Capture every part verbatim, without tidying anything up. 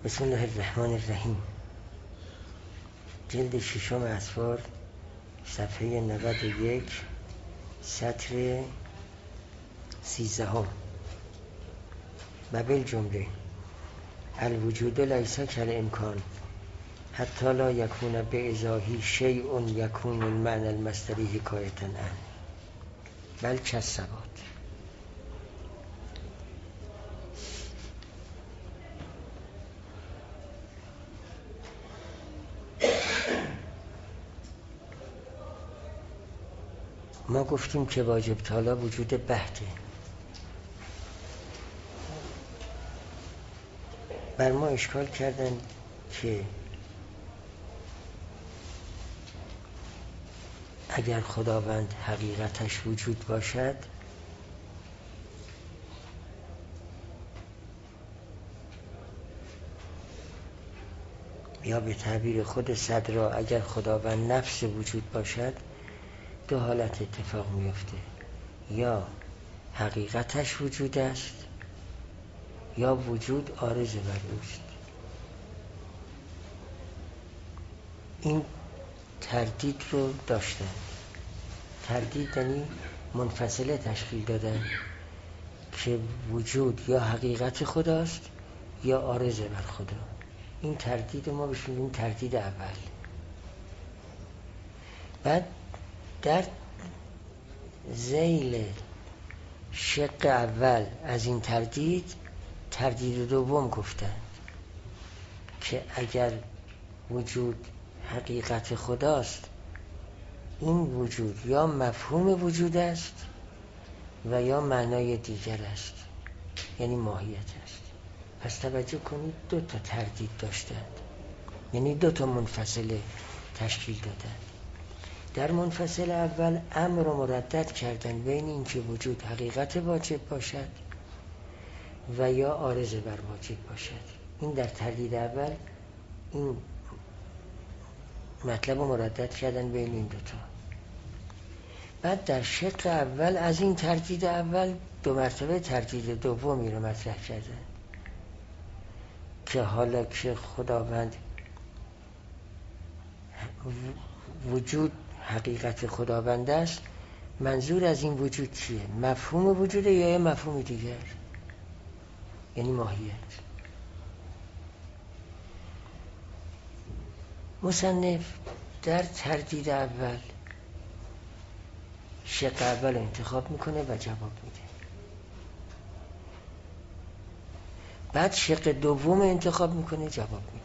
بسم الله الرحمن الرحیم. جلد ششم اسفار، صفحه نود و یک، سطر سیزدهم. و بالجمله الوجود لیس کالامکان حتی لا یکون بإزاحه شیء یکون المعنى المصدری حکایة عنه بل کالثبات. ما گفتیم که واجب تالا وجود بحته. بر ما اشکال کردن که اگر خداوند حقیقتش وجود باشد یا به تعبیر خود صدرا اگر خداوند نفس وجود باشد، دو حالت اتفاق میفته: یا حقیقتش وجود است یا وجود عارض بر اوست. این تردید رو داشتن. تردید یعنی منفصله تشکیل دادن که وجود یا حقیقت خداست یا عارض بر خدا. این تردید ما بهش میگیم تردید اول. بعد در ذیل شق اول از این تردید تردید دوم گفتند که اگر وجود حقیقت خداست، این وجود یا مفهوم وجود است و یا معنای دیگر است، یعنی ماهیت است. پس توجه کنید دو تا تردید داشتند، یعنی دو تا منفصله تشکیل دادند. در منفصل اول امر رو مردد کردن بین این که وجود حقیقت واجب باشد و یا عارض بر واجب باشد. این در تردید اول این مطلب رو مردد کردن بین این دوتا. بعد در شق اول از این تردید اول دو مرتبه تردید دومی رو مطرح کردن که حالا که خداوند وجود حقیقت خداوند است، منظور از این وجود چیه؟ مفهوم وجود یا یه مفهوم دیگر، یعنی ماهیت. مصنف در تردید اول شق اول انتخاب میکنه و جواب میده. بعد شق دوم انتخاب میکنه، جواب میده.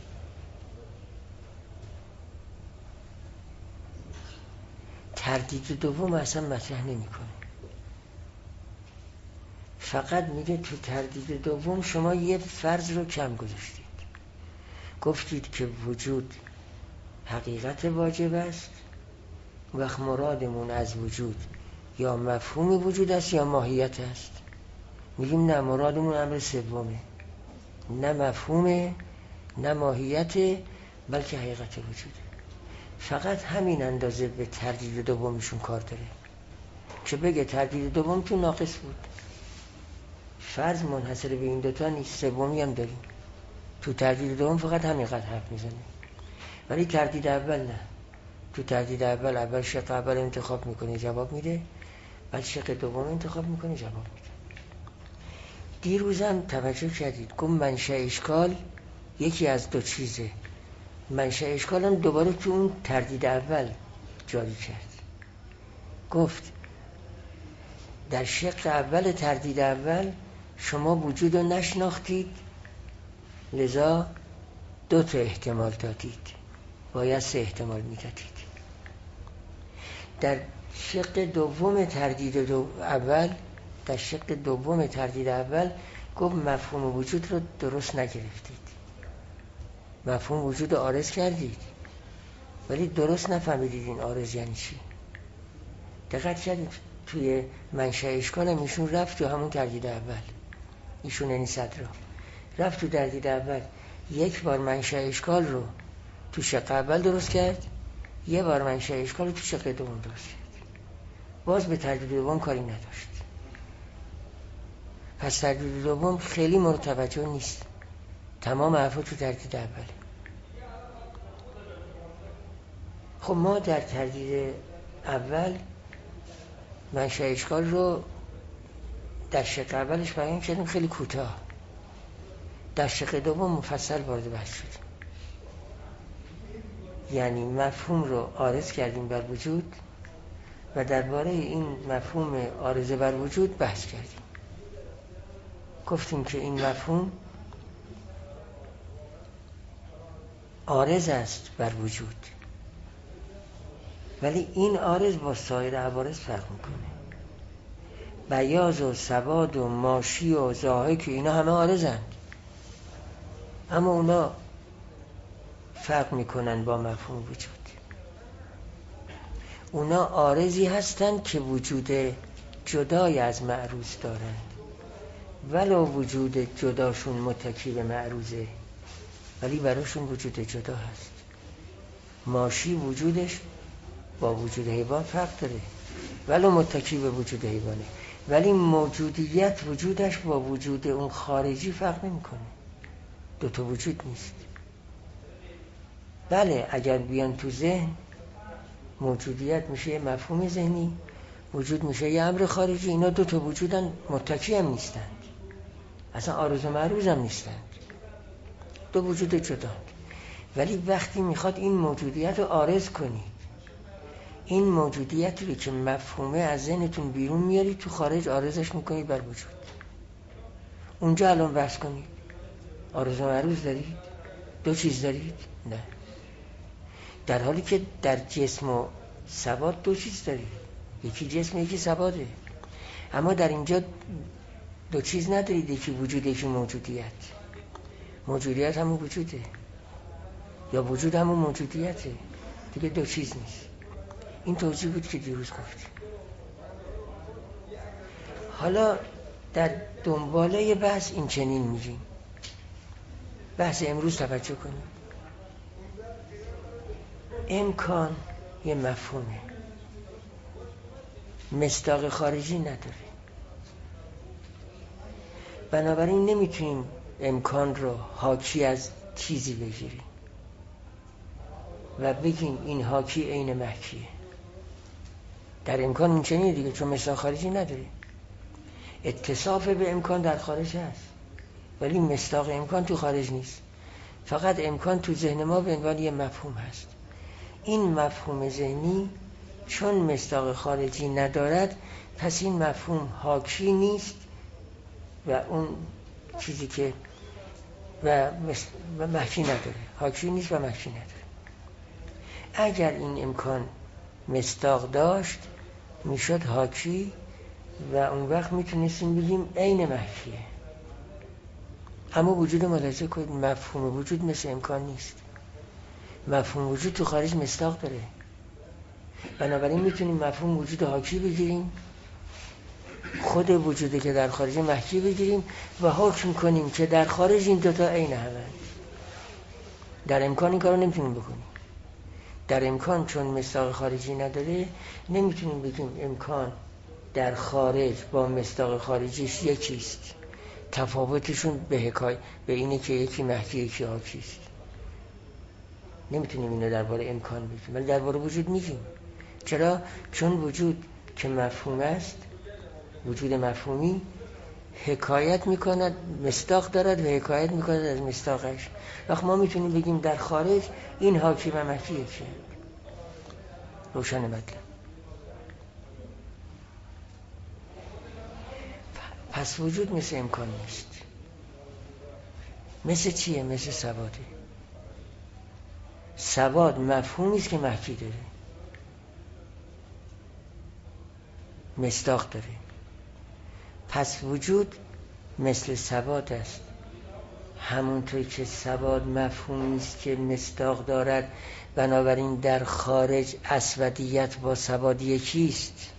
تردید دوم اصلا مطرح نمیکنه، فقط میگه تو تردید دوم شما یه فرض رو کم گذاشتید. گفتید که وجود حقیقت واجب است، وقت مرادمون از وجود یا مفهوم وجود است یا ماهیت است. میگیم نه، مرادمون امر سومه، نه مفهومه نه ماهیته، بلکه حقیقت وجوده. فقط همین اندازه به تردید دومشون کار داره که بگه تردید دوم تو ناقص بود. فرض منحصر به این دوتا نیست، سومی هم داریم. تو تردید دوم فقط همینقدر حرف میزنه، ولی تردید اول نه. تو تردید اول اول شق اول انتخاب میکنه، جواب میده. بعد شق دوم انتخاب میکنه، جواب میده. دیروزم توجه کردید گفت منشأ اشکال یکی از دو چیزه. منشأ اشکال هم دوباره تو اون تردید اول جاری کرد. گفت در شق اول تردید اول شما وجود رو نشناختید، لذا دو تا احتمال دادید، باید سه احتمال میدادید. در شق دوم تردید دو اول در شق دوم تردید اول گفت مفهوم وجود رو درست نگرفتید، مفهوم وجود رو عارض کردید ولی درست نفهمیدید این عارض یعنی چی. دقت کردید توی منشأ اشکال هم ایشون رفت تو همون تردید اول، ایشون یعنی صدرا رفت تو تردید اول یک بار منشأ اشکال رو تو شق اول درست کرد، یه بار منشأ اشکال رو تو شق دوم درست کرد، باز به تردید دوم کاری نداشت. پس تردید دوم خیلی مورد توجه نیست. تمام حرفا تو تردید اوله. خب ما در تردید اول منشأ اشکال رو در شق اولش بیان کردیم خیلی کوتاه، در شق دوم مفصل وارد بحث شدیم. یعنی مفهوم رو عارض کردیم بر وجود و درباره این مفهوم عارضه بر وجود بحث کردیم. گفتیم که این مفهوم عارض است بر وجود، ولی این عارض با سایر عوارض فرق میکنه. بیاض و سواد و ماشی و ضاحک اینا همه عارضند، اما اونا فرق میکنن با مفهوم وجود. اونا عارضی هستند که وجود جدای از معروض دارند، ولو وجود جداشون متکی به معروضه، ولی براشون وجود جدا هست. ماشی وجودش با وجود حیوان فرق داره، ولو متکی به وجود حیوانه، ولی موجودیت وجودش با وجود اون خارجی فرق نمیکنه. دو تا وجود نیست. بله اگر بیان تو ذهن، موجودیت میشه یه مفهوم ذهنی، وجود میشه یه امر خارجی. اینا دو تا وجودن، متکی هم نیستند، اصلا عارض و معروض هم نیستند، دو وجود جدا. ولی وقتی میخواد این موجودیت رو عارض کنید، این موجودیت رو که مفهومه از ذهنتون بیرون میارید تو خارج عارضش میکنید بر وجود. اونجا الان بحث کنید عارض و معروض دارید؟ دو چیز دارید؟ نه. در حالی که در جسم و سواد دو چیز دارید، یکی جسم یکی سواده. اما در اینجا دو چیز ندارید، یکی وجود یکی موجودیت. موجودیت همون وجوده یا وجود همون موجودیته، دیگه دو چیز نیست. این توضیح بود که دیروز گفتیم. حالا در دنباله بحث این چنین میگیم، بحث امروز توجه کنیم. امکان یه مفهومه، مصداق خارجی نداره، بنابراین نمیتونیم امکان رو حاکی از چیزی بگیریم و بگیم این حاکی عین محکیه. در امکان این چنینه دیگه، چون مصداق خارجی نداره. اتصاف به امکان در خارج هست، ولی مصداق امکان تو خارج نیست. فقط امکان تو ذهن ما به عنوان یه مفهوم هست. این مفهوم ذهنی چون مصداق خارجی ندارد، پس این مفهوم حاکی نیست و اون چیزی که و, و محکی نداره، حاکی نیست و محکی نداره. اگر این امکان مصداق داشت میشد حاکی و اون وقت میتونستیم بگیم عین محکیه. اما وجود ملاحظه کنید، مفهوم وجود مثل امکان نیست. مفهوم وجود تو خارج مصداق داره، بنابراین میتونیم مفهوم وجود حاکی بگیریم، خود وجودی که در خارج محکی بگیریم و حکم کنیم که در خارج این دوتا عین همه. در امکان این کارو نمیتونیم بکنیم. در امکان چون مصداق خارجی نداره، نمیتونیم بگیم امکان در خارج با مصداق خارجیش یکیست. تفاوتشون به حکای به اینه که یکی محکی یکی حاکیست. نمیتونیم اینو درباره امکان بگیم، ولی درباره وجود میگیم. چرا؟ چون وجود که مفهوم است، وجود مفهومی حکایت میکند، مصداق دارد و حکایت میکند از مصداقش. وقت ما میتونیم بگیم در خارج این حاکی و محکی یکیه. روشن مطلب. پس وجود مثل امکان نیست. مثل چیه؟ مثل سواده. سواد مفهومی است که محکی داره، مصداق داره. پس وجود مثل سواد است. همونطور که سواد مفهومی است که مصداق دارد، بنابراین در خارج اسودیت با سواد یکیست،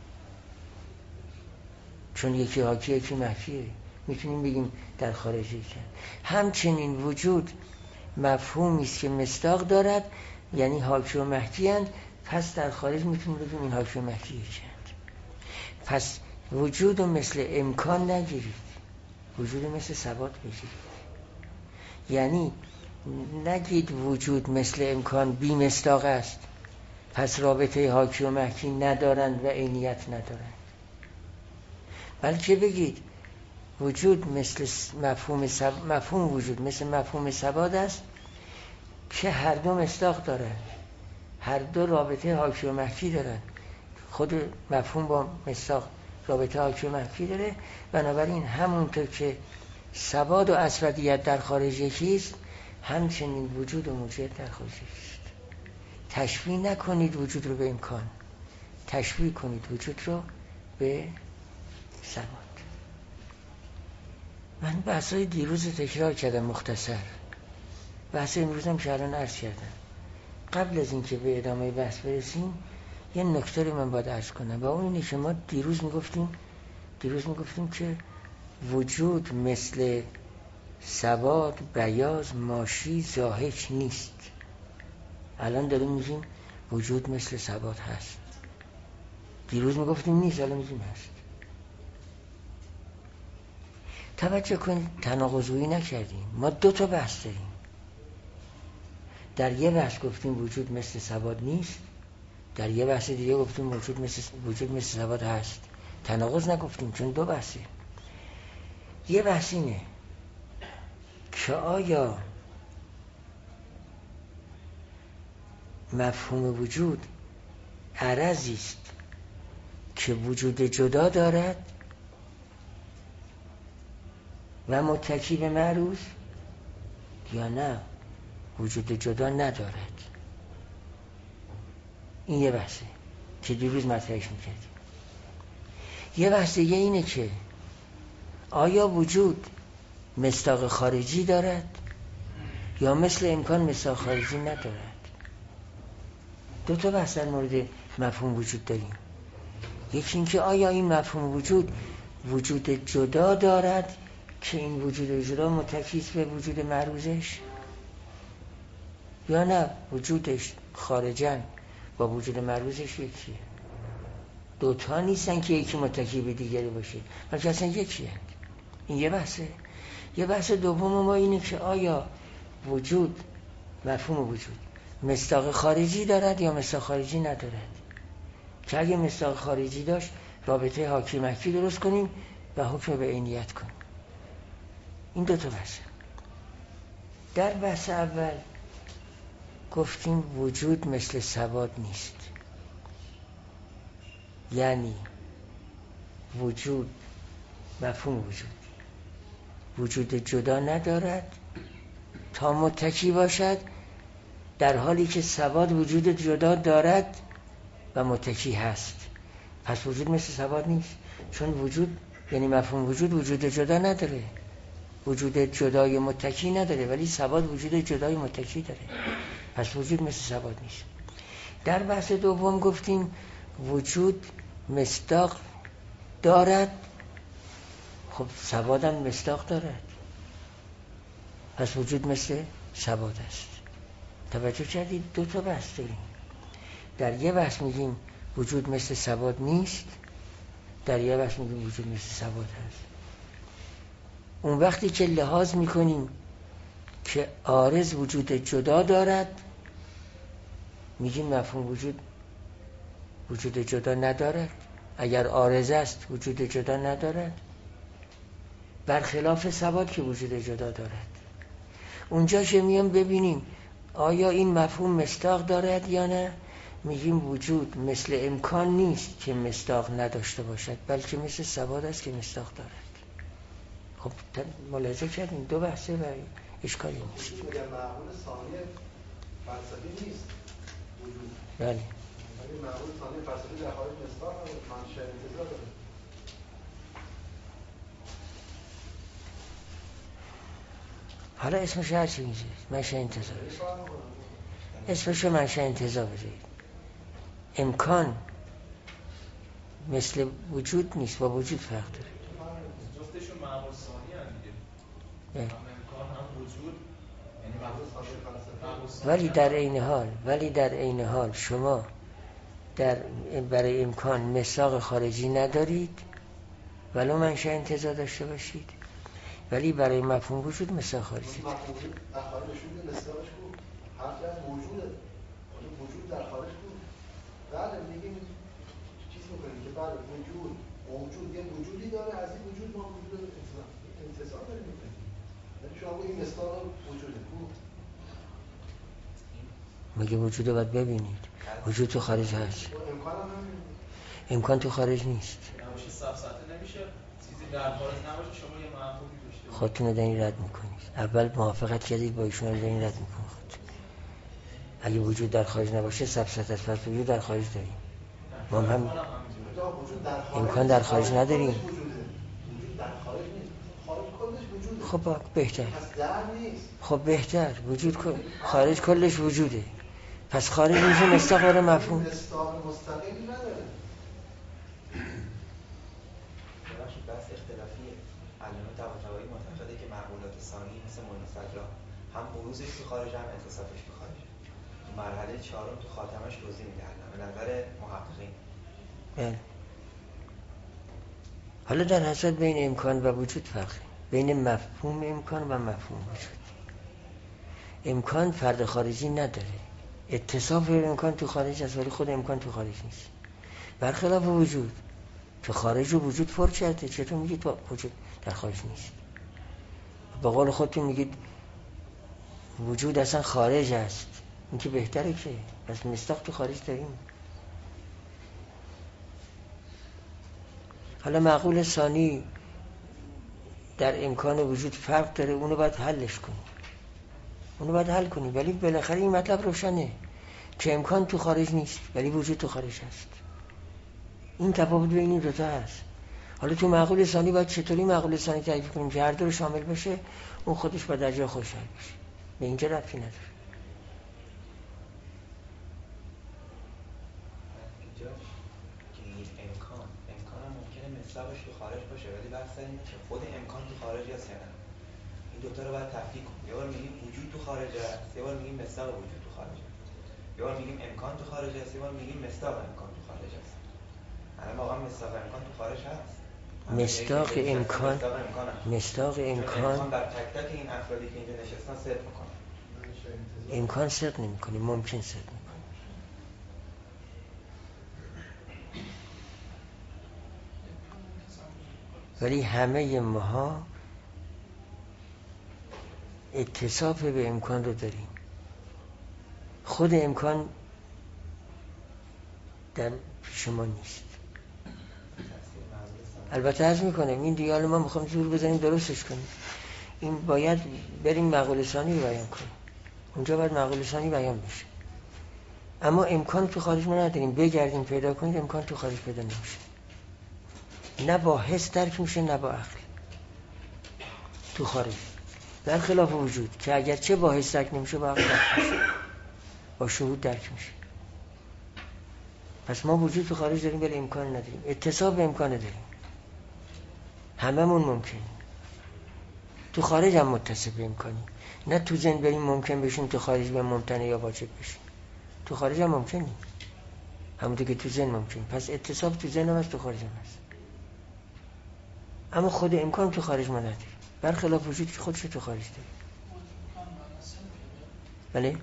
چون یکی حاکی یکی محکیه. میتونیم بگیم در خارج یکی. همچنین وجود مفهومی است که مصداق دارد، یعنی حاکی و محکی اند، پس در خارج میتونیم بگیم این حاکی و محکی یکی اند. پس وجود رو مثل امکان نگیرید، وجود مثل ثبات بگیرید. یعنی نگید وجود مثل امکان بی مصداق است، پس رابطه حاکی و محکی ندارند و عینیت ندارند، بلکه بگید وجود مثل مفهوم سب... مفهوم وجود مثل مفهوم ثبات است که هر دو مصداق دارند، هر دو رابطه حاکی و محکی دارند. خود مفهوم با مصداق رابطه حاکی و محکی داره. بنابراین همونطور که ثبات و اصلیت در خارج یکیست، همچنین وجود و موجودیت در خارج یکیست. تشبیه نکنید وجود رو به امکان، تشبیه کنید وجود رو به ثبات. من بحثای دیروز تکرار کردم مختصر، بحث امروزم که الان عرض کردم. قبل از اینکه به ادامه بحث برسیم یه نکته رو من باید عرض کنم، و اون اینه که ما دیروز میگفتیم دیروز میگفتیم که وجود مثل ثبات، بیاض، ماشی، ضاحک نیست. الان داریم میگیم وجود مثل ثبات هست. دیروز میگفتیم نیست، الان میگیم هست. توجه کنید، تناقض‌جویی نکردیم. ما دو تا بحث داریم. در یه بحث گفتیم وجود مثل ثبات نیست، در یه بحث دیگه گفتیم وجود مثل وجود مثل ثبات هست. تناقض نگفتیم چون دو بحثه. یه بحث اینه که آیا مفهوم وجود عرضی است که وجود جدا دارد و متکی به معروض، یا نه وجود جدا ندارد. این یه بحثه که دیروز مطرحش میکردیم. یه بحث دیگه اینه که آیا وجود مصداق خارجی دارد یا مثل امکان مصداق خارجی ندارد. دو تا بحث در مورد مفهوم وجود داریم. یکی این که آیا این مفهوم وجود وجود جدا دارد که این وجود جدا متکیست به وجود معروضش، یا نه وجودش خارجن با وجود معروضش یکیه. دوتا نیستن که یکی متکی به دیگری باشه، بلکه اصلا یکیه. این یه بحثه. یه بحث دوم ما اینه که آیا وجود مفهوم وجود مصداق خارجی دارد یا مصداق خارجی ندارد، که اگه مصداق خارجی داشت رابطه حاکی محکی درست کنیم و حکم به عینیت کنیم. این دو تا بحثه. در بحث اول گفتیم وجود مثل ثبات نیست، یعنی وجود مفهوم وجود وجود جدا ندارد تا متکی باشد، در حالی که ثبات وجود جدا دارد و متکی هست. پس وجود مثل ثبات نیست، چون وجود یعنی مفهوم وجود وجود جدا نداره، وجود جدای متکی نداره، ولی ثبات وجود جدای متکی داره. پس وجود مثل ثبات نیست. در بحث دوم گفتیم وجود مصداق دارد، خب ثبات هم مصداق دارد، پس وجود مثل ثبات است. توجه کردید؟ دو تا بحث داریم. در یه بحث میگیم وجود مثل ثبات نیست، در یه بحث میگیم وجود مثل ثبات هست. اون وقتی که لحاظ میکنیم که عارض وجود جدا دارد، میگیم مفهوم وجود وجود جدا ندارد. اگر عارض است وجود جدا ندارد، برخلاف ثبات که وجود جدا دارد. اونجا که میام ببینیم آیا این مفهوم مصداق دارد یا نه، میگیم وجود مثل امکان نیست که مصداق نداشته باشد، بلکه مثل ثبات است که مصداق دارد. خب ملاحظه کردیم دو بحثه و اشکالی نیست. میگم معقول ثانی فلسفی نیست وجود. بله. ولی معقول ثانی فلسفی در خارج مصداق منشأ انتزاع داره. حالا اسمش هر چی میشه، منشأ انتزاع. اسمش منشأ انتزاع بذارید. امکان مثل وجود نیست، با وجود فرق داره. جفتشون معقول ثانی هستند دیگه. هم امکان هم وجود، یعنی معقول ثانی. ولی در عین حال ولی در عین حال شما در برای امکان مصداق خارجی ندارید ولو منشأ انتزاع داشته باشید، ولی برای مفهوم وجود مثال خارجی مفهوم در خارج نشون میده مثالش بود حرفی از موجوده وجود در خارج بود. بله میگیم چیز میکنیم که بله وجود موجود یه وجودی داره، از این وجود ما وجود انتصار داریم میکنیم. یعنی شما بگیم مثال وجوده بود. مگه وجود رو باید ببینید؟ وجود تو خارج هست. امکان هم نمیدونید. امکان تو خارج نیست. نباشه سفسطه نمیشه چیزی در خارج نباشه شما یه مفهومی داشته باشید. خودتون رو دارین رد میکنید. اول موافقت کردید با ایشون رو دارین رد میکنید. خود اگه وجود در خارج نباشه سفسطه است، پس وجود در خارج داریم. ما هم امکان در خارج نداریم. وجود در خارج نیست. خارج کلش وجوده. خب بهتر. پس در نیست. خب بهتر وجود خارج کلش وجوده. پس خارج میشه مستقر مفهوم. مستقر مستقلی نداره. ببخشید بحث اختلافیه. علامه طباطبایی معتقده که معقولات ثانی مثل منفجرات هم بروزش تو خارج هم انتصافش تو خارج. مرحله چهارم تو خاتمش توضیح میده به نظر محققین. بله. حالا در حسرت بین امکان و وجود فرقه. بین مفهوم امکان و مفهوم وجود. امکان فرد خارجی نداره. اتصاف امکان تو خارج است ولی خود امکان تو خارج نیست. برخلاف وجود تو خارج و وجود پر کرده. چطور میگید تو وجود در خارج نیست؟ به قول خودتون میگید وجود اصلا خارج است. این که بهتره که پس مستاق تو خارج داریم. حالا معقول ثانی در امکان وجود فرق داره، اونو باید حلش کنیم. اونو باید حل کنیم ولی بالاخره این مطلب روشنه که امکان تو خارج نیست ولی وجود تو خارج هست. این تفاوت بین این دو تا هست. حالا تو معقول ثانی باید چطوری معقول ثانی تعریف کنیم که هر دو رو شامل بشه؟ اون خودش با در جای خودش حل بشه. به اینجا ربطی نداره. امکان امکان هم ممکنه مصداقش تو خارج باشه ولی بحث اینه که خود امکان تو خارج هست یا نه. این دو تا رو باید تفکیک کنیم. یه بار میگیم وجود تو خارج است، یه بار میگیم مصداق وجود تو خارج است. یه بار میگیم امکان تو خارج است، یه بار میگیم مصداق امکان تو خارج است. الان واقعا مصداق امکان تو خارج هست. مصداق امکان مصداق امکان امکان در تک تک این افرادی که اینجا نشستن صدق میکنه. امکان صدق نمیکنه، ممکن صدق میکنه. ولی همه ماها اتصاف به امکان رو داریم. خود امکان در پیش ما نیست. البته عرض میکنم این دیگه ما میخوام زور بزنیم درستش کنیم. این باید بریم معقول ثانی رو بیان کنیم. اونجا باید معقول ثانی بیان بشه. اما امکان تو خارج ما نداریم. بگردیم پیدا کنید امکان تو خارج پیدا نمیشه. نه با حس درک میشه نه با عقل. تو خارج در خلاف وجود که اگر چه با حس درک نمیشه با عقل درک میشه، با شهود درک میشه. پس ما وجود تو خارج داریم ولی امکان نداریم. اتصاب به امکان داریم. هممون ممکنه. تو خارج هم متصل به امکانی. نه تو ذهن بریم ممکن بشیم تو خارج به ممتنع یا واجب بشیم. تو خارج هم ممکنی. همونطور که تو ذهن ممکن. پس اتصاب تو ذهن هم هست تو خارج هم هست. اما خود امکان تو خارج ما نداریم. برخلاف وجود که خودش تو خارج داریم. بله؟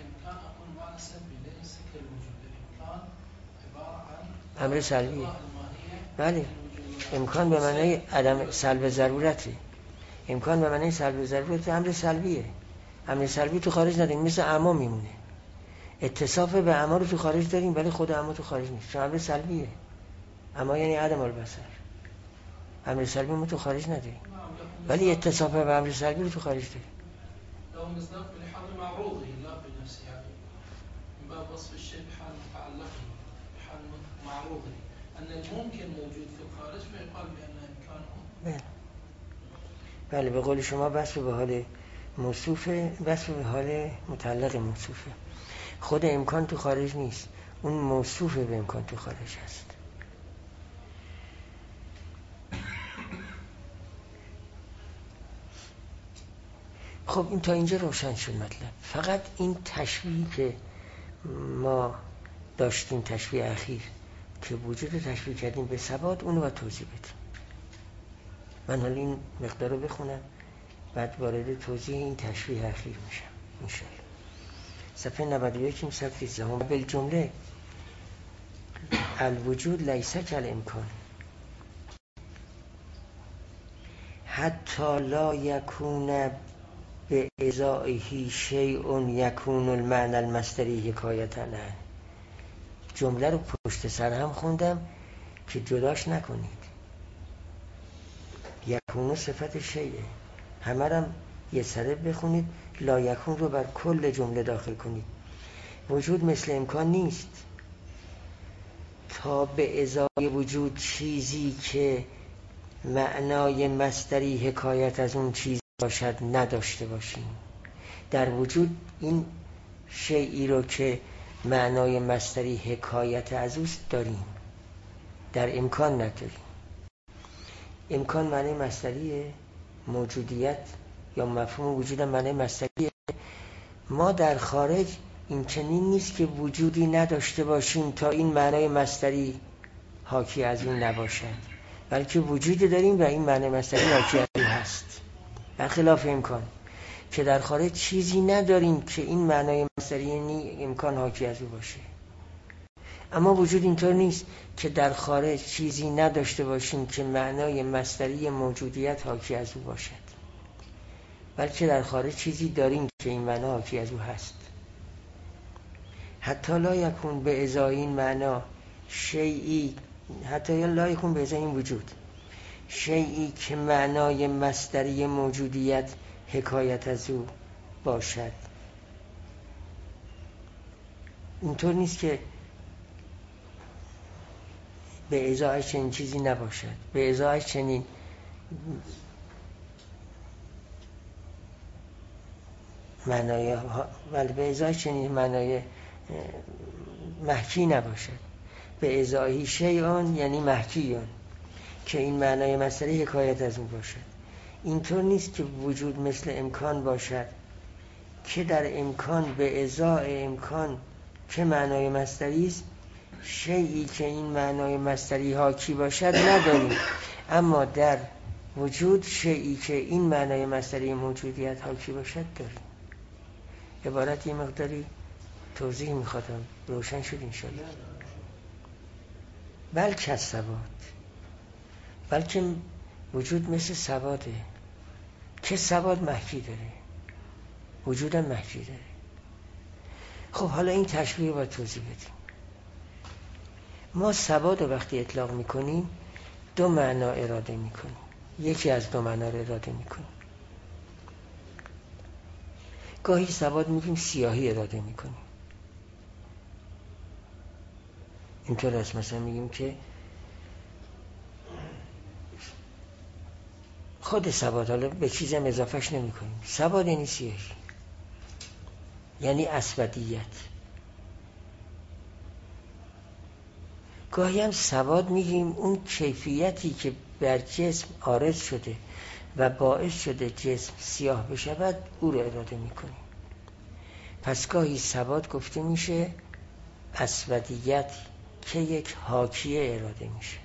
امر سلبیه. بله. امکان به معنی عدم سلب ضرورته. امکان به معنی سلب ضرورت امر سلبیه. امر سلبی تو خارج نداریم، مثل اعما میمونه. اتصاف به اعما رو تو خارج داریم ولی خود اعما تو خارج نیست. چون امر سلبیه. اما یعنی عدم البصر. امر سلبی ما تو خارج نداریم. ولی اتصاف به امر سلبی رو تو خارج داریم. لو مصداق لحال معروضه لا بنفسه يعني من باب وصف الشيء بحال متعلقه بحال معروضه ان الممكن موجود في الخارج فيقال بان امكانه. بله. بله به قول شما وصف به حال موصوفه، وصف به حال متعلق موصوفه. خود امکان تو خارج نیست. اون موصوف به امکان تو خارج هست. خب این تا اینجا روشن شد مطلب. فقط این تشبیهی که ما داشتیم، تشبیه اخیر که وجود رو تشبیه کردیم به ثبات، اونو باید توضیح بدیم. من حالا این مقدار رو بخونم بعد وارد توضیح این تشریح اخیر میشم انشاءالله. صفحه نود و یک صفحه زمان بالجمله الوجود لیس کالامکان حتی لا یکون به ازائه شیء یکون المعنی المصدری حکایتا عنه. جمله رو پشت سر هم خوندم که جداش نکنید. یکون صفت شیء، همه هم یه سره بخونید، لا یکون رو بر کل جمله داخل کنید. وجود مثل امکان نیست تا به ازای وجود چیزی که معنای مصدری حکایت از اون چیز باشد نداشته باشیم. در وجود این شیئی رو که معنای مصدری حکایت از اوست داریم، در امکان نداریم. امکان معنی مصدری موجودیت یا مفهوم وجود معنی مصدری. ما در خارج این چنین نیست که وجودی نداشته باشیم تا این معنای مصدری حاکی از اون نباشد، بلکه وجودی داریم و این معنی مصدری حاکی از اون هست. برخلاف امکان که در خارج چیزی نداریم که این معنای مصدری یعنی امکان حاکی از او باشه. اما وجود اینطور نیست که در خارج چیزی نداشته باشیم که معنای مصدری موجودیت حاکی از او باشد، بلکه در خارج چیزی داریم که این معنا حاکی از او هست. حتی لا یکون به ازای این معنا شیئی، حتی لا یکون به ازای این وجود شیئی که معنای مصدری موجودیت حکایت از او باشد. اینطور نیست که به ازای چنین چیزی نباشد، به ازای چنین معنای ولی به ازای چنین معنای محکی نباشد. به ازای شیئان یعنی محکیون که این معنای مصدری حکایت از اون باشد. اینطور نیست که وجود مثل امکان باشد که در امکان به ازای امکان که معنای مصدری است شیئی که این معنای مصدری حاکی باشد نداریم، اما در وجود شیئی که این معنای مصدری موجودیت حاکی باشد داریم. عبارت یه مقداری توضیح میخوادم، روشن شد انشاءالله. بلکه از ثبات، بلکه وجود مثل ثباته که ثبات محکی داره، وجودم محکی داره. خب حالا این تشبیه باید توضیح بدیم. ما ثبات رو وقتی اطلاق میکنیم دو معنا اراده میکنیم، یکی از دو معنا رو اراده میکنیم. گاهی ثبات میگیم سیاهی اراده میکنیم. اینطور است مثلا میگیم که خود ثبات، حالا به چیزی هم اضافهش نمی کنیم، ثبات یعنی سیاهی، یعنی اسودیت. گاهی هم ثبات میگیم اون کیفیتی که بر جسم عارض شده و باعث شده جسم سیاه بشود او رو اراده میکنیم. پس گاهی ثبات گفته میشه اسودیت که یک حاکیه اراده میشه.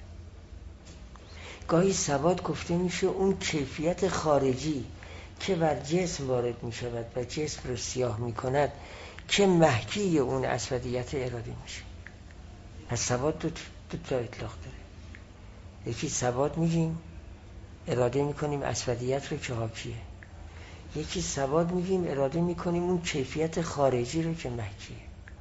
گاهی ثبات گفته میشه اون کیفیت خارجی که بر جسم وارد میشود و جسم رو سیاه میکند که محکی اون اسودیت اراده میشه. پس ثبات دو, دو تا اطلاق داره. یکی ثبات میگیم اراده میکنیم اسودیت رو که حاکیه، یکی ثبات میگیم اراده میکنیم اون کیفیت خارجی رو که محکیه.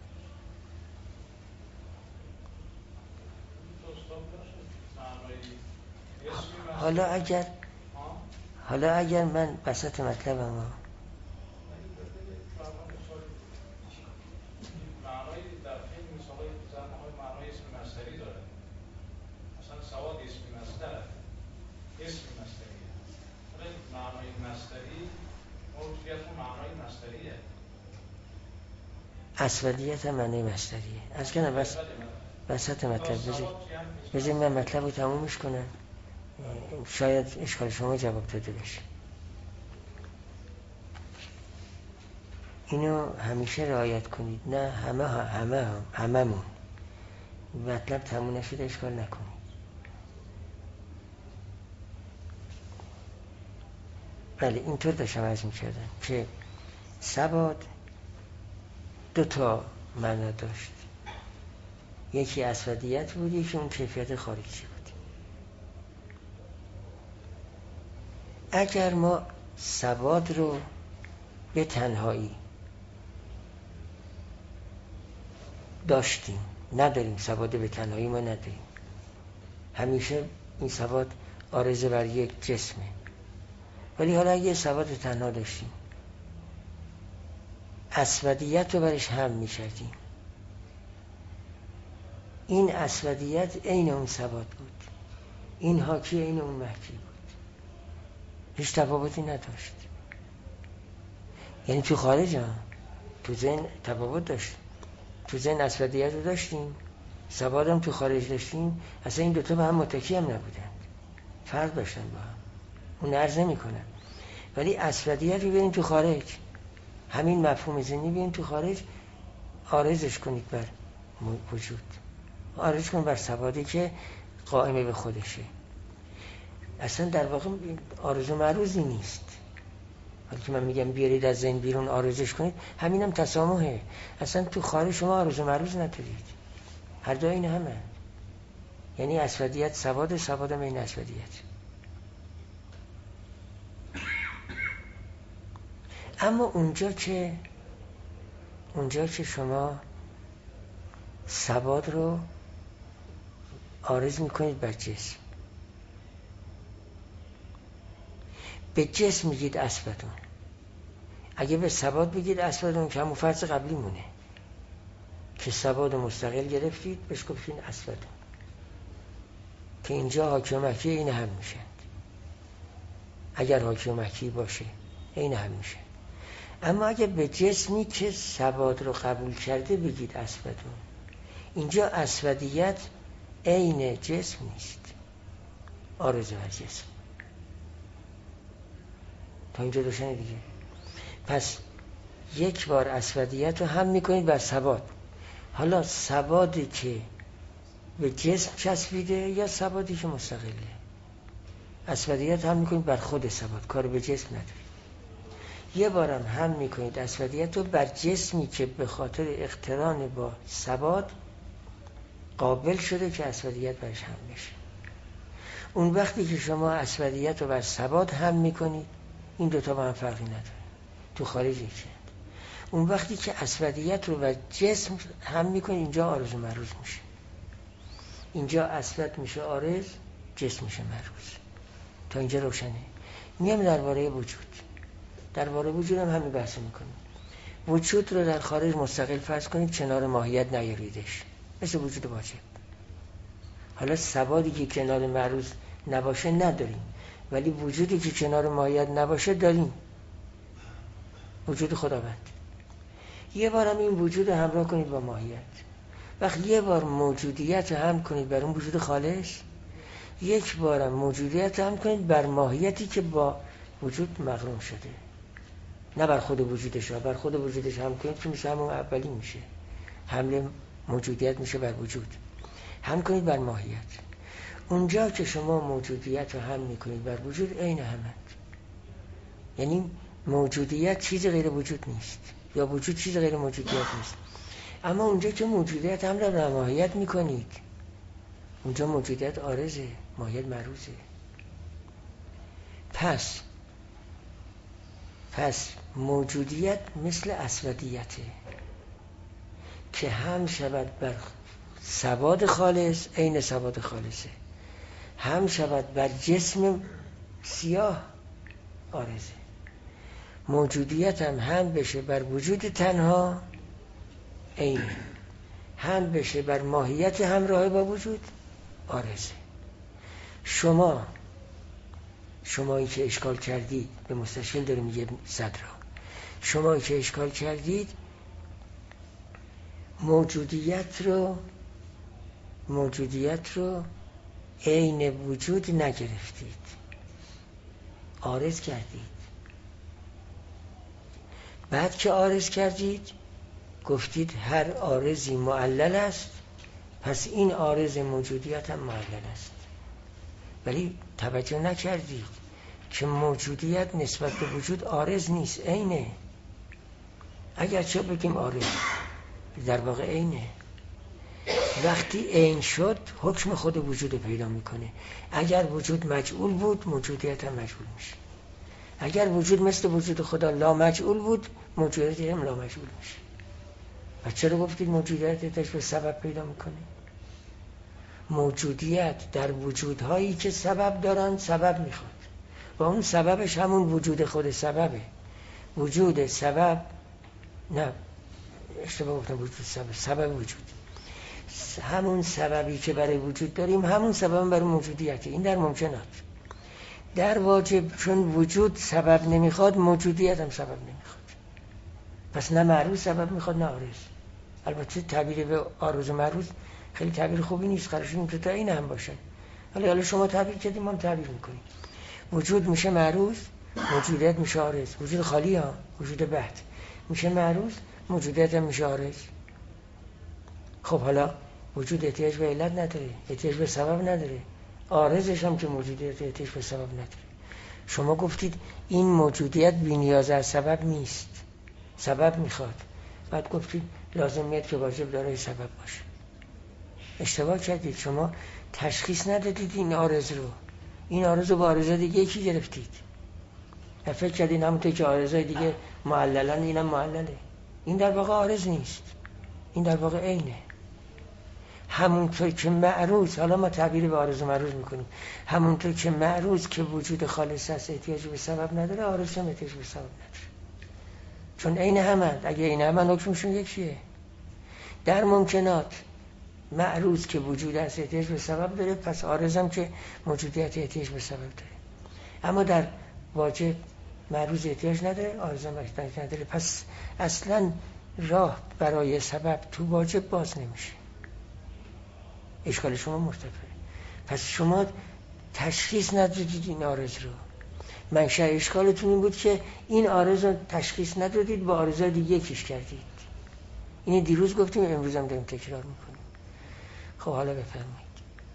حالا اگر حالا اگر من وسط مطلبم ها معنای در خیلی مثالای زنهای معنای اسم مصدری داره. مثلا سواد اسم مصدر، اسم مصدریه. ولی معنای مصدری موجودیت و معنای مصدریه. اسودیت هم معنای مصدریه. از کنم بس وسط مطلب بذارید من مطلب رو تمومش کنم، شاید اشکال شما جواب داده بشه. اینو همیشه رعایت کنید، نه همه ها همه ها همه مون مطلب تموم نشده اشکال نکنید. بله اینطور داشتم عرض می‌کردم که ثبات دو تا معنا داشت، یکی اسودیت بود، یکی اون کیفیت خارجی بود. اگر ما ثبات رو به تنهایی داشتیم، نداریم، ثبات به تنهایی ما نداریم، همیشه این ثبات عارضه بر یک جسمه، ولی حالا اگه ثبات تنها داشتیم، اسودیت رو برش هم می‌کردیم، این اسودیت عین اون ثبات بود، این حاکی عین اون محکی بود، هیچ تفاوتی نداشت. یعنی تو خارج هم تو ذهن تفاوت داشت، تو ذهن اسودیت رو داشتیم، ثبات هم تو خارج داشتیم، اصلا این دوتا به هم متکی هم نبودن، فرق داشتن با هم، اون عرض نمی کنن. ولی اسودیت رو بیاریم تو خارج، همین مفهوم ذهنی بیاریم تو خارج، عارضش کنید بر وجود، عارض کنید بر ثباتی که قائم به خودشه. اصلا در واقع آرزو معروضی نیست، ولی که من میگم بیارید از ذهن بیرون عارضش کنید، همینم تسامحه. اصلا تو خارج شما آرزو معروض ندارید، هر دو این همه، یعنی اسودیت ثبات، ثبات هم این اسودیت. اما اونجا که اونجا که شما ثبات رو عارض میکنید بر جسم، به جسم میگید اسودون، اگه به ثبات بگید اسودون که همون فرض قبلی مونه که ثبات مستقل گرفتید بهش گفتین اسودون، که اینجا حاکی و محکی این هم میشن، اگر حاکی و محکی باشه این هم میشه. اما اگه به جسمی که ثبات رو قبول کرده بگید اسودون، اینجا اسودیت عین جسم نیست، عارض بر جسم. تا اینجا روشنه دیگه. پس یک بار اسودیت رو هم میکنید بر ثبات، حالا ثباتی که به جسم چسبیده یا ثباتی که مستقله، اسودیت هم میکنید بر خود ثبات، کار به جسم ندارید. یه بارم هم میکنید اسودیت رو بر جسمی که به خاطر اقتران با ثبات قابل شده که اسودیت برش هم بشه. اون وقتی که شما اسودیت رو بر ثبات هم میکنید، این دوتا با هم فرقی نداره، تو خارج یکیه. اون وقتی که اسودیت رو بر جسم هم میکنید، اینجا عارض و معروض میشه، اینجا اسود میشه عارض، جسم میشه معروض. تا اینجا روشنه. میام درباره وجود، درباره وجود هم همین بحث میکنیم. وجود رو در خارج مستقل فرض کنید، کنار ماهیت نیاریدش، مثل وجود واجب. حالا ثباتی که کنار معروض نباشه نداریم، ولی وجودی که کنار ماهیت نباشه داریم، وجود خداوند. یه بار هم این وجود رو همراه کنید با ماهیت، وقتی یه بار موجودیت رو هم کنید بر اون وجود خالص، یک بارم موجودیت رو هم کنید بر ماهیتی که با وجود مقرون شده، نه بر خود وجودش. بر خود وجودش هم کنید که میشه همون اولی میشه، حمله موجودیت میشه بر وجود. هم کنید بر ماهیت. اونجا که شما موجودیت رو هم میکنید بر وجود، عین همند. یعنی موجودیت چیز غیر وجود نیست، یا وجود چیز غیر موجودیت نیست. اما اونجا که موجودیت هم رو بر ماهیت میکنید، اونجا موجودیت عارضه، ماهیت معروضه. پس پس موجودیت مثل اسودیته که هم شود بر ثبات خالص، عین ثبات خالصه، هم شود بر جسم سیاه، عارضه. موجودیت هم هم بشه بر وجود تنها، عین، هم بشه بر ماهیت همراه با وجود، عارضه. شما شمایی که اشکال کردید، به مستشکل داره میگه صدرا، شمایی که اشکال کردید موجودیت رو موجودیت رو عین وجود نگرفتید، عارض کردید. بعد که عارض کردید گفتید هر عارضی معلل است، پس این عارض موجودیت هم معلل است. ولی توجه نکردید که موجودیت نسبت به وجود عارض نیست، عینه. اگر چه بگیم عارض، در واقع عینه. وقتی عین شد حکم خود وجود پیدا میکنه. اگر وجود مجعول بود موجودیت هم مجعول میشه. اگر وجود مثل وجود خدا لا مجعول بود موجودیت هم لا مجعول میشه. و چرا گفتید موجودیتش به سبب پیدا میکنه؟ موجودیت در وجودهایی که سبب دارن سبب میخواد و اون سببش همون وجود خود سببه. وجود سبب، نه اشتباه گفتم، وجود سبب، سبب وجود، همون سببی که برای وجود داریم همون سبب برای موجودیته. این در ممکنات. در واجب چون وجود سبب نمیخواد موجودیت هم سبب نمیخواد. پس نه معروض سبب میخواد نه عارض. البته تعبیر به عارض و معروض خیلی تعبیر خوبی نیست، قرار شد که تا این هم باشه. ولی حالا شما تعبیر کردیم ما تعبیر میکنیم. وجود میشه معروض، موجودیت میشه عارض. وجود خالی ها، وجود بحت میشه معروض، موجودیت هم میشه عارض. خب حالا وجود احتیاج به علت نداره، احتیاج به سبب نداره، عارضش هم که موجودیت احتیاج به سبب نداره. شما گفتید این موجودیت بی‌نیاز از سبب نیست، سبب میخواد. بعد گفتید لازمیت که واجب داره سبب باشه. اشتباه کردید. شما تشخیص ندادید این عارض رو. این عارض رو با عارض دیگه یکی گرفتید. فکر کردید همونطور که عارضای دیگه معللن اینم معلله. این در واقع عارض نیست، این در واقع عینه. همونطور که معروض، حالا ما تعبیر به عارض و معروض میکنیم، همونطور که معروض که وجود خالص است احتیاج به سبب نداره، عارض هم احتیاج به سبب نداره. چون عین همند. اگه عین همند حکمشون یکیه. در ممکنات معروض که وجود است احتیاج به سبب داره، پس عارض هم که موجودیت احتیاج به سبب داره. اما در واجب معروض احتیاج نداره، عارض هم احتیاج نداره. پس اصلا راه برای سبب تو واجب باز نمیشه. اشکال شما مرتفعه. پس شما تشخیص ندادید این عارض رو. منشأ اشکالتون این بود که این عارض رو تشخیص ندادید، با عارضای دیگه یکیش کردید. اینی دیروز گفتیم، امروز هم داریم تکرار میکنیم. خب حالا بفرمایید.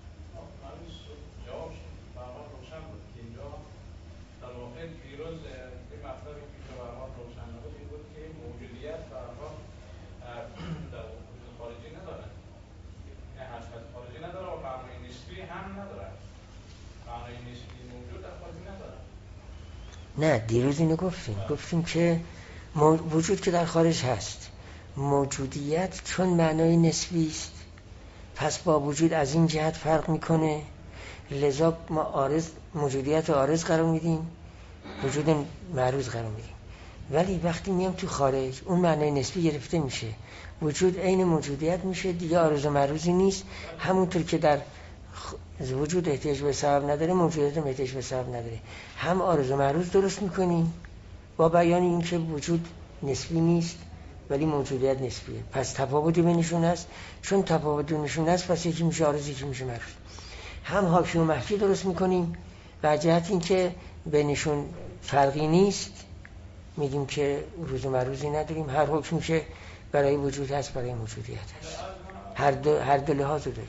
جواب برام روشن بود که اینجا در واقع دیروز این مطلبی که برام روشن بود این بود که موجودیت برام در وجود خارجی نداره، نه حقیقت خارجی نداره و معنای نسبی هم نداره. معنای نسبی موجود در خارجی نداره. نه دیروز اینو گفتیم. گفتیم که وجود که در خارج هست، موجودیت چون معنای نسبی است پس با وجود از این جهت فرق میکنه، لذا ما عارض موجودیت عارض قرار میدیم، وجود معروض قرار میدیم. ولی وقتی میام تو خارج اون معنای نسبی گرفته میشه، وجود عین موجودیت میشه، دیگه عارض و معروضی نیست. همونطور که در وجود احتیاج به سبب نداره، موجودیت هم احتیاج به سبب نداره. هم عارض و معروض درست میکنیم با بیان اینکه وجود نسبی نیست ولی موجودیت نسبیه. پس تفاوتی بینشون هست. چون تفاوتی بینشون هست پس یکی میشه عارض یکی میشه معروض. هم حاکی و محکی درست میکنیم و جهت اینکه بینشون فرقی نیست میگیم که عروض و معروضی نداریم. هر حکمی که برای وجود هست برای موجودیت هست. هر دو هر دو لحاظ رو داریم.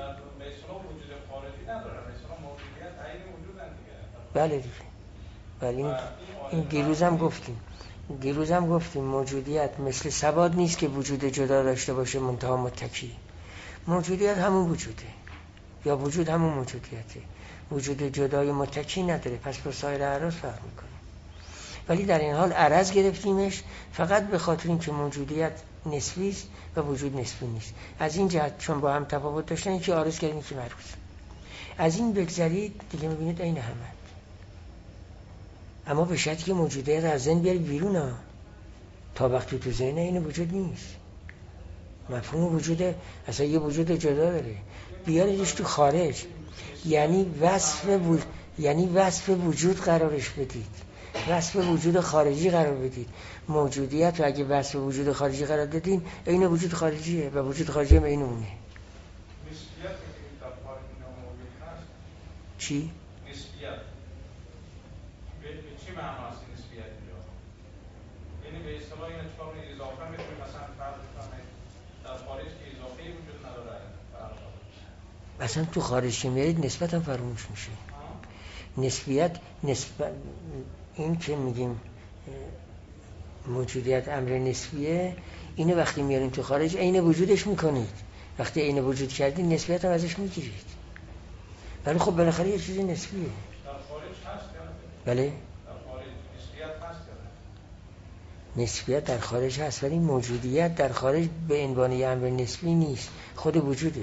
بله دیگه. بله این, این دیروز هم گفتیم. دیروز هم گفتیم موجودیت مثل ثبات نیست که وجود جدا داشته باشه منتها متکی. موجودیت همون وجوده یا وجود همون موجودیته. وجود جدای متکی نداره، پس با سایر اعراض فرق میکنه. ولی در این حال عرض گرفتیمش فقط به خاطر اینکه موجودیت نسبی است و وجود نسبی نیست. از این جهت چون با هم تفاوت داشتن که عارض کردیم که معروض. از این بگذرید دیگه میبینید عین همه. اما به شرطی که موجودیت از ذهن بیاری بیرون ها. تا وقتی تو ذهن این وجود نیست. مفهوم وجود اصلا یه وجود جدا داره. بیاریدش تو خارج. یعنی وصف وجود، یعنی وصف وجود قرارش بدید. وصف وجود خارجی قرار بدید. موجودیت رو اگه وصف وجود خارجی قرار دادین این وجود خارجیه و وجود خارجی هم این اونه. چی؟ نسبیت. به چی معناست نسبیت اینجا؟ یعنی به اصطلاح این اتفاق اضافه میتونیم مثلا فرض کنیم در خارج که اضافه وجود نداره. مثلا تو خارج که میارید نسبت هم فراموش میشه. نسبیت نسبت این که میگیم موجودیت امر نسبیه، اینو وقتی میارین تو خارج عین وجودش میکنید. وقتی عین وجود کردید نسبیت هم ازش میگیرید. ولی خب بالاخره یه چیزی نسبیه. در خارج هست یا نه؟ بله؟ در خارج نسبیت هست یا نه؟ نسبیت در خارج هست، ولی موجودیت در خارج به عنوان یه امر نسبی نیست، خود وجوده.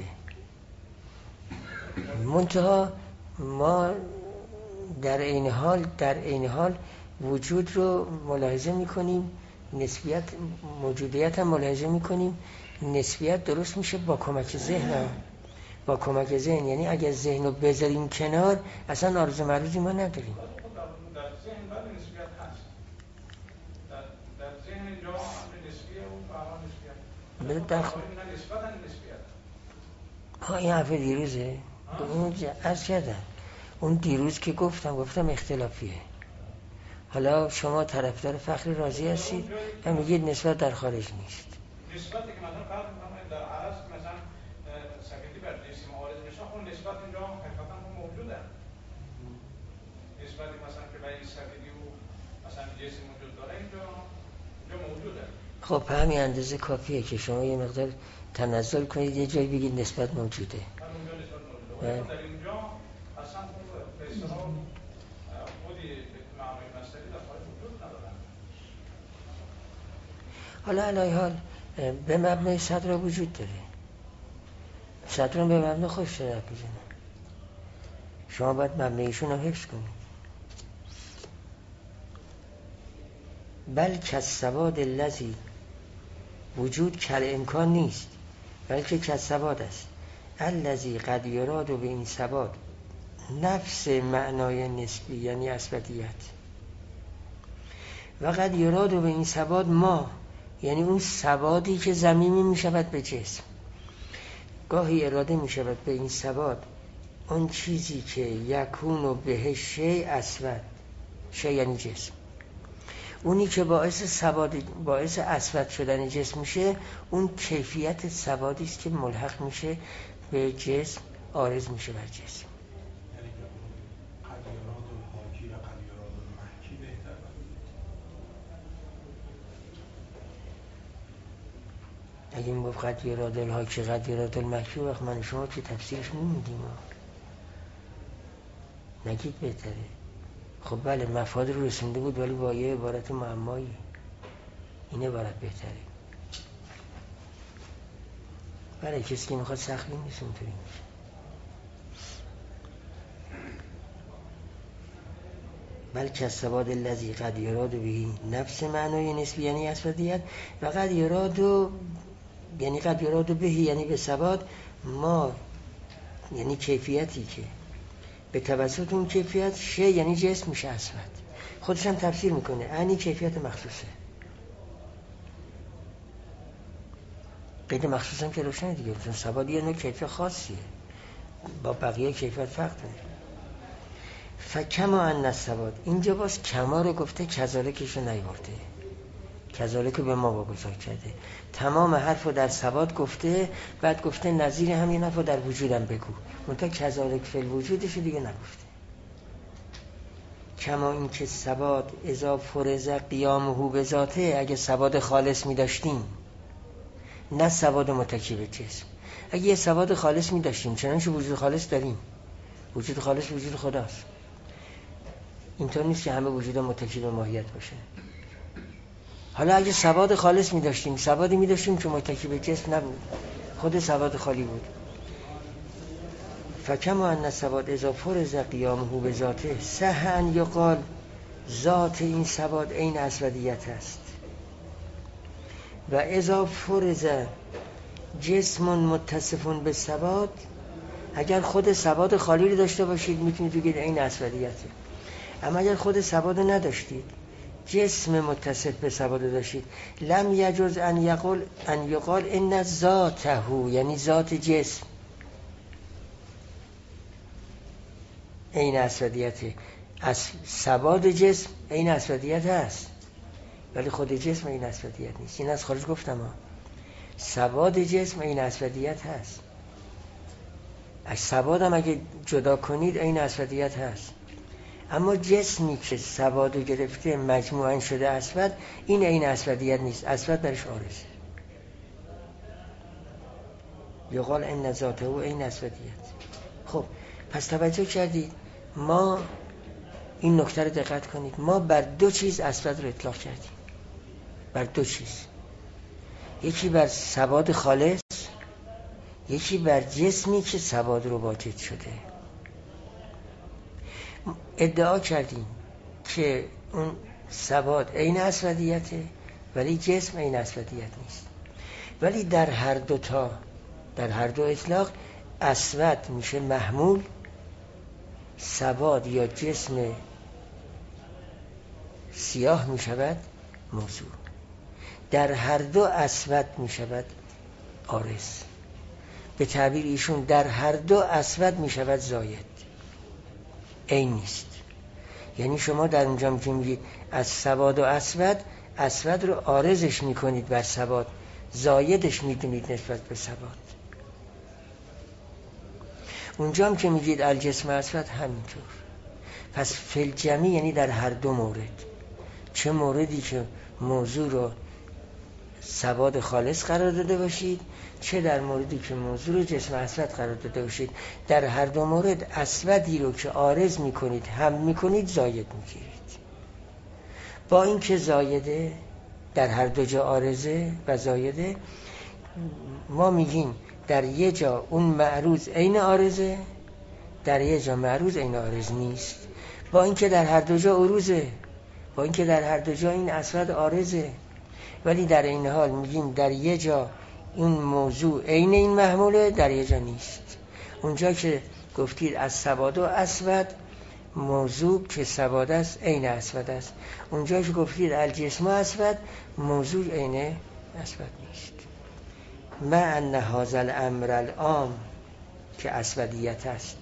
منتها ما در این حال در این حال وجود رو ملاحظه میکنیم، نسبیت موجودیت هم ملاحظه میکنیم. نسبیت درست میشه با کمک ذهن، با کمک ذهن. یعنی اگر ذهن رو بذاریم کنار اصلا عارض معروضی ما نداریم. در ذهن بعد نسبیت هست. در در ذهن جا امر نسبیه و برای نسبیت. در خود نه نسبت هم نسبیت. ها این حرف دیروزه. اون عرض کردم اون دیروز که گفتم گفتم اختلافیه. حالا شما طرفدار فخر رازی هستید و میگید نسبت در خارج نیست. نسبتی که مثلا فرض می‌کنم در عرض مثلا سفیدی بر جسم عارض میشه، اون نسبت اینجا حقیقتا موجوده. نسبتی مثلا که بین سفیدی و مثلا جسم وجود داره اینجا اینجا موجوده. خب به همین اندازه کافیه که شما یه مقدار تنزل کنید یه جایی بگید نسبت موجوده. در اونجا نسبت موجوده. در اینجا اصلا به اصطلاح خودی معنای مصدری در خارج وجود نداره. حالا علی حال به مبنای صدر وجود داره. صدر به مبنای خوش طرف بزنه. شما باید مبنایشون هم حفظ کنید. بلکه السواد الذی وجود کل امکان نیست، بلکه کالسواد است الذی قد یراد به این سواد نفس معنای نسبی یعنی اثباتیت و قد یراد به این سواد ما، یعنی اون سوادی که ضمیمی می شود به جسم. گاهی اراده می شود به این سواد اون چیزی که یکون و به شی اسود، شی یعنی جسم، اونی که باعث سواد باعث اسود شدن جسم میشه، اون کیفیت سوادی است که ملحق میشه به جسم، عارض میشه بر جسم. یعنی قدیرات الحاکی و قدیرات المحکی بهتر بود. اگه میگفت قدیرات الحاکی قدیرات المحکی، وقت من شما که تفسیرش نمیدیم نگید بهتره. خب بله مفاد رو رسونده بود ولی با یه عبارت معمایی، این عبارت بهتره. بله کسی که میخواد سختی نیست اونطوری میشه. بلکه السواد الذی قد یراد به نفس معنای نسبی یعنی اثباتیت و قد یراد یعنی قد یراد به یعنی به سواد ما، یعنی کیفیتی که به توسط اون کیفیت شی یعنی جسم میشه اسود. خودش هم تفسیر میکنه یعنی کیفیت مخصوصه. قید مخصوص هم که روشنه دیگه، چون سواد یه نوع کیفیت خاصیه با بقیه کیفیت فرق داره. فکما ان السواد، اینجا باز کما رو گفته، کذالکش رو نیورده، کذالک به ما واگذار کرده. تمام حرف رو در سواد گفته، بعد گفته نظیر همین حرف رو در وجودم بگو، منتها کذالک فی الوجودش دیگه نگفته. کما این که سواد اذا فرض قیامه به ذاته، اگه سواد خالص می داشتیم، نه سواد متکی به جسم، اگه یه سواد خالص می داشتیم، چنانچه وجود خالص داریم، وجود خالص وجود خداست، اینطور نیست که همه وجود متکی به ماهیت باشه. حالا اگه سواد خالص می داشتیم، سوادی می داشتیم که متکی به جسم نبود، خود سواد خالی بود. فکما ان سواد اذا فرض قیامه به ذاته صح ان یقال ذات این سواد عین اسودیت است و اذا فرض جسم متصف به سواد، اگر خود سواد خالی رو داشته باشید میتونید بگید عین اسودیته. اما اگر خود سواد نداشتید، جسم متصف به سواد داشتید، لم یجوز ان یقال ان یقال ان ذاته، یعنی ذات جسم عین اسودیته. از سواد جسم عین اسودیت هست ولی خود جسم عین اسودیت نیست. این از خارج گفتم ها، سواد جسم عین اسودیت هست، از سواد هم اگه جدا کنید عین اسودیت هست. اما جسمی که سوادو گرفته مجموعاً شده اسود، این عین اسودیت نیست، اسود درش عارضه. یقال ان ذاته عین اسودیت. خب پس توجه کردید، ما این نکته رو دقت کنید، ما بر دو چیز اسود رو اطلاق کردیم، بر دو چیز، یکی بر سواد خالص، یکی بر جسمی که سواد رو واجد شده. ادعا کردیم که اون سواد عین اسودیته ولی جسم عین اسودیت نیست، ولی در هر دو تا در هر دو اطلاق اسود میشه محمول، سواد یا جسم سیاه میشود موضوع. در هر دو اسود میشود عارض. به تعبیر ایشون در هر دو اسود میشود زاید، عین نیست. یعنی شما در اونجا که میگید از سواد و اسود، اسود رو عارضش میکنید بر سواد، زایدش میدونید نسبت به سواد. اونجا هم که میگید الجسم اسود همینطور. پس فی الجمیع یعنی در هر دو مورد، چه موردی که موضوع رو سواد خالص قرار داده باشید، چه در موردی که موضوع رو جسم اسود قرار داده باشید، در هر دو مورد اسودی رو که عارض میکنید هم میکنید زاید میگیرید. با این که زایده در هر دو جا عارضه و زایده، ما میگیم در یه جا اون معروض عین عارضه، در یه جا معروض عین عارض نیست. با این که در هر دو جا عروضه، با این که در هر دو جا این اسود عارضه، ولی در این حال میگیم در یه جا این موضوع عین این محموله، در یه جا نیست. اونجا که گفتید از سواد و اسود، موضوع که سواد است عین اسود است. اونجا که گفتید الجسم اسود، موضوع عین اسود نیست. ما ان هذا الامر العام که اسودیت است،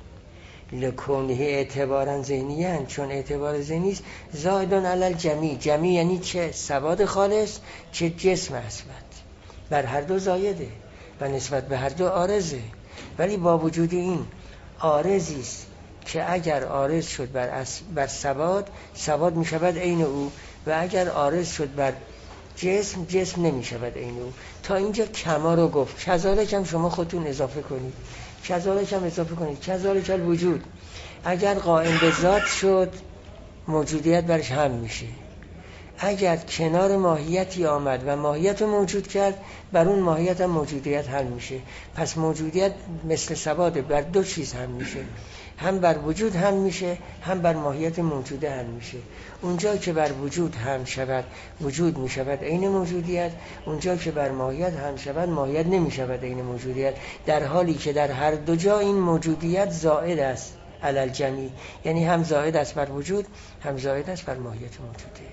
لکونه اعتبارا ذهنیاً، چون اعتبار ذهنی است، زائدون علی الجمیع. جمیع یعنی چه سواد خالص چه جسم اسود، بر هر دو زایده و نسبت به هر دو عارضه. ولی با وجود این عارضی است که اگر عارض شد بر, اس... بر سواد، سواد می شود عین او، و اگر عارض شد بر جسم، جسم نمی شود عین او. تا اینجا کما رو گفت. کذالک هم شما خودتون اضافه کنید، کذالک هم اضافه کنید، کذالک الوجود. اگر قائم به ذات شد، موجودیت برش هم میشه. اگر کنار ماهیتی آمد و ماهیت رو موجود کرد، بر اون ماهیت هم موجودیت هم میشه. پس موجودیت مثل سواده، بر دو چیز هم میشه، هم بر وجود هم میشه، هم بر ماهیت موجوده هم میشه. اونجا که بر وجود هم شود، وجود میشود عین موجودیت. اونجا که بر ماهیت هم شود، ماهیت نمیشود عین موجودیت. در حالی که در هر دو جا این موجودیت زائد است علی الجمیع، یعنی هم زائد است بر وجود، هم زائد است بر ماهیت موجوده.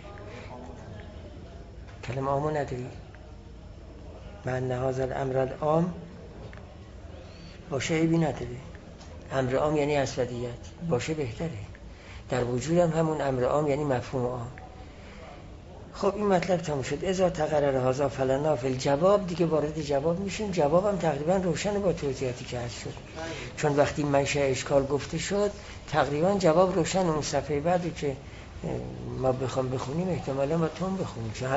کلمه عامو نداری؟ من هذا الامر العام باشه عیبی نداره. امر عام یعنی اسودیت، باشه بهتره. در وجود هم همون امر عام یعنی مفهوم عام. خب این مطلب تموم شد. اذا تقرر هذا فلنا فی الجواب، دیگه وارد جواب میشیم. جوابم تقریبا روشن با توضیحاتی که هست شد، چون وقتی منشأ اشکال گفته شد تقریبا جواب روشن. اون صفحه بعدی که ما بخوام بخونیم احتمالا با تون بخونیم.